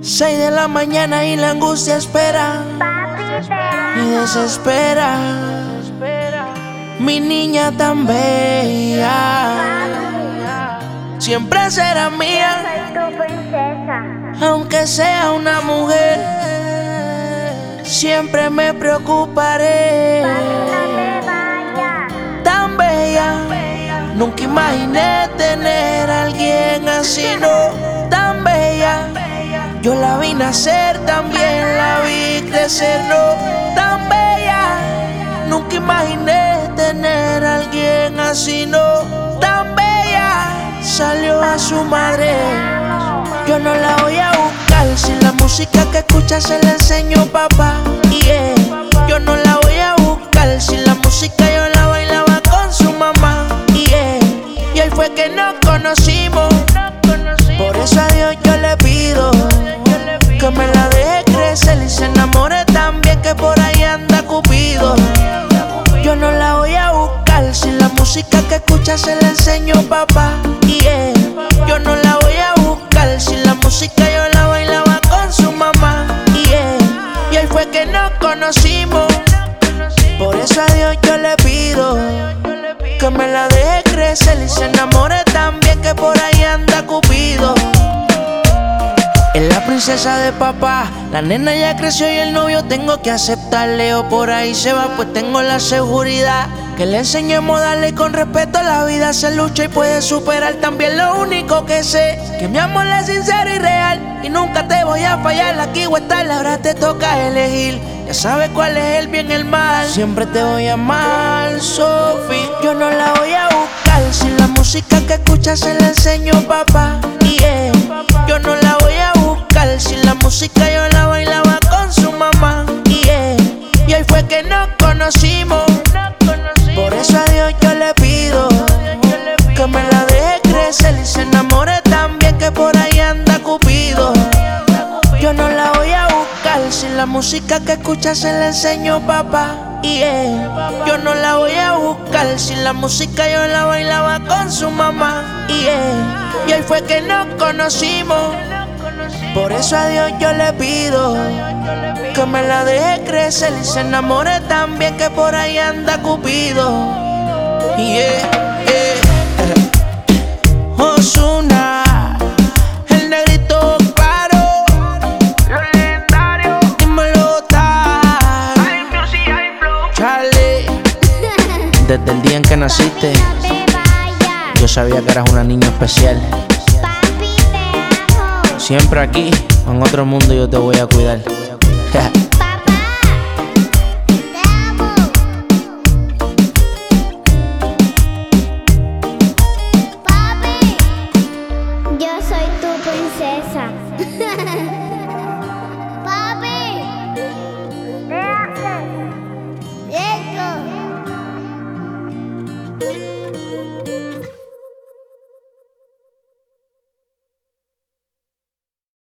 6 de la mañana y la angustia espera y desespera. Mi niña tan bella siempre será mía, aunque sea una mujer. Siempre me preocuparé. Tan bella, nunca imaginé tener a alguien así, no. Tan bella, yo la vi nacer, también la vi crecer, no. Tan bella, nunca imaginé tener a alguien así, no. Tan bella, salió a su madre. Yo no la voy a buscar, si la música que escucha se la enseñó papá. Yeah. Yo no la voy a buscar, si la música yo la bailaba con su mamá. Yeah. Y ahí fue que nos conocimos. Por eso a Dios yo le pido que me la deje crecer y se enamore también, que por ahí anda Cupido. Yo no la voy a buscar, si la música que escucha se la enseñó papá. Yeah. Yo no la voy a buscar, si la música yo la bailaba con su mamá. Yeah. Y ahí fue que nos conocimos. Por eso a Dios yo le pido que me la deje crecer y se enamore también, que por ahí anda Cupido. Es la princesa de papá, la nena ya creció y el novio tengo que aceptarle. O por ahí se va, pues tengo la seguridad que le enseñemos a darle con respeto a la vida. Se lucha y puede superar, también lo único que sé, que mi amor es sincero y real, y nunca te voy a fallar. Aquí o estar, ahora te toca elegir. Ya sabes cuál es el bien y el mal, siempre te voy a amar, Sophie. Yo no la voy a buscar, si la música que escucha se la enseñó papá. Yeah. Yo no la voy a buscar, si la música yo la bailaba con su mamá. Yeah. Y ahí fue que nos conocimos. Por eso a Dios yo le pido que me la deje crecer y se enamore también, que por ahí anda Cupido. Yo no la voy a buscar, si la música que escucha se la enseñó papá. Yeah. Yo no la voy a buscar, si la música yo la bailaba con su mamá. Yeah. Y ahí fue que nos conocimos. Por eso a Dios yo le pido que me la deje crecer y se enamore también, que por ahí anda Cupido. Yeah, yeah. Ozuna, el negrito claro, los legendarios, dímelo tal, Charlie. Desde el día en que naciste, yo sabía que eras una niña especial. Siempre aquí, en otro mundo, yo te voy a cuidar. Papi, yo soy tu princesa. Papi, déjate.